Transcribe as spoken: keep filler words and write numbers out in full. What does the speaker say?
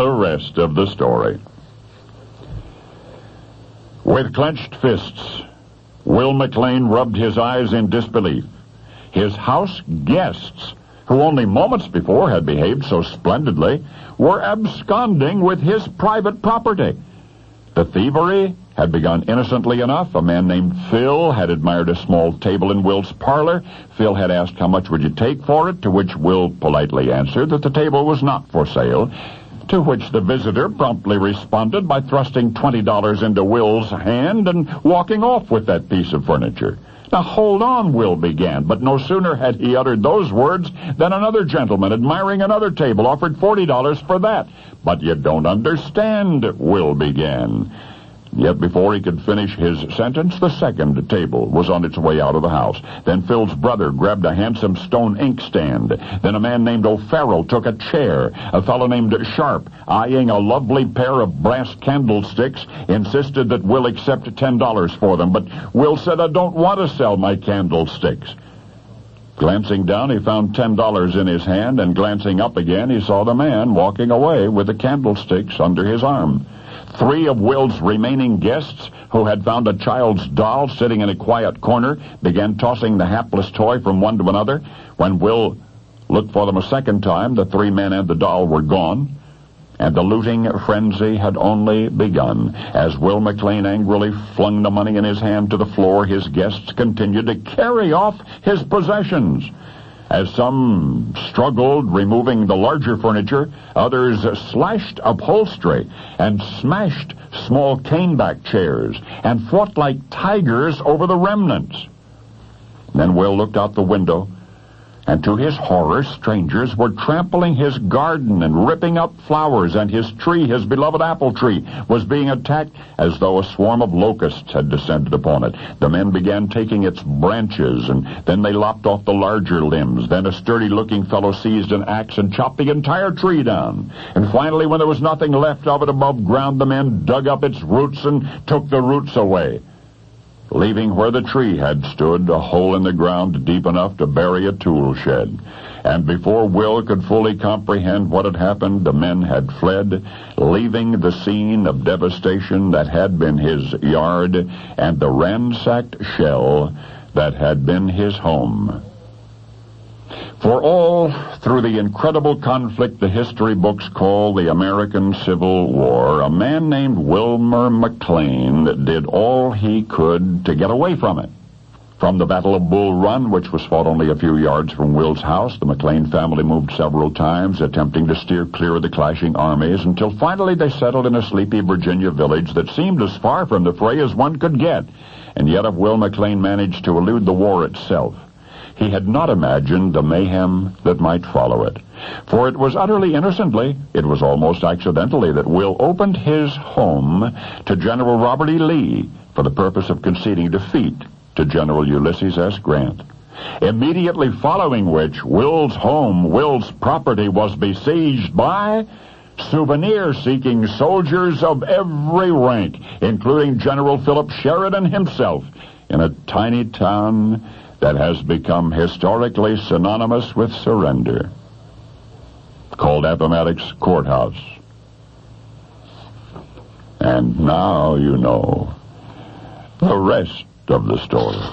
the rest of the story. With clenched fists, Will McLean rubbed his eyes in disbelief. His house guests, who only moments before had behaved so splendidly, were absconding with his private property. The thievery had begun innocently enough. A man named Phil had admired a small table in Will's parlor. Phil had asked how much would you take for it, to which Will politely answered that the table was not for sale, to which the visitor promptly responded by thrusting twenty dollars into Will's hand and walking off with that piece of furniture. Now, hold on, Will began, but no sooner had he uttered those words than another gentleman, admiring another table, offered forty dollars for that. But you don't understand, Will began. Yet before he could finish his sentence, the second table was on its way out of the house. Then Phil's brother grabbed a handsome stone inkstand. Then a man named O'Farrell took a chair. A fellow named Sharp, eyeing a lovely pair of brass candlesticks, insisted that Will accept ten dollars for them. But Will said, "I don't want to sell my candlesticks." Glancing down, he found ten dollars in his hand, and glancing up again, he saw the man walking away with the candlesticks under his arm. Three of Will's remaining guests, who had found a child's doll sitting in a quiet corner, began tossing the hapless toy from one to another. When Will looked for them a second time, the three men and the doll were gone, and the looting frenzy had only begun. As Will McLean angrily flung the money in his hand to the floor, his guests continued to carry off his possessions. As some struggled removing the larger furniture, others slashed upholstery and smashed small caneback chairs and fought like tigers over the remnants. Then Will looked out the window, and to his horror, strangers were trampling his garden and ripping up flowers, and his tree, his beloved apple tree, was being attacked as though a swarm of locusts had descended upon it. The men began taking its branches, and then they lopped off the larger limbs. Then a sturdy-looking fellow seized an axe and chopped the entire tree down. And finally, when there was nothing left of it above ground, the men dug up its roots and took the roots away, leaving where the tree had stood a hole in the ground deep enough to bury a tool shed. And before Will could fully comprehend what had happened, the men had fled, leaving the scene of devastation that had been his yard and the ransacked shell that had been his home. For all through the incredible conflict the history books call the American Civil War, a man named Wilmer McLean did all he could to get away from it. From the Battle of Bull Run, which was fought only a few yards from Will's house, the McLean family moved several times, attempting to steer clear of the clashing armies, until finally they settled in a sleepy Virginia village that seemed as far from the fray as one could get. And yet if Will McLean managed to elude the war itself, he had not imagined the mayhem that might follow it. For it was utterly innocently, it was almost accidentally, that Will opened his home to General Robert E. Lee for the purpose of conceding defeat to General Ulysses S. Grant. Immediately following which, Will's home, Will's property, was besieged by souvenir-seeking soldiers of every rank, including General Philip Sheridan himself, in a tiny town that has become historically synonymous with surrender, called Appomattox Courthouse. And now you know the rest of the story.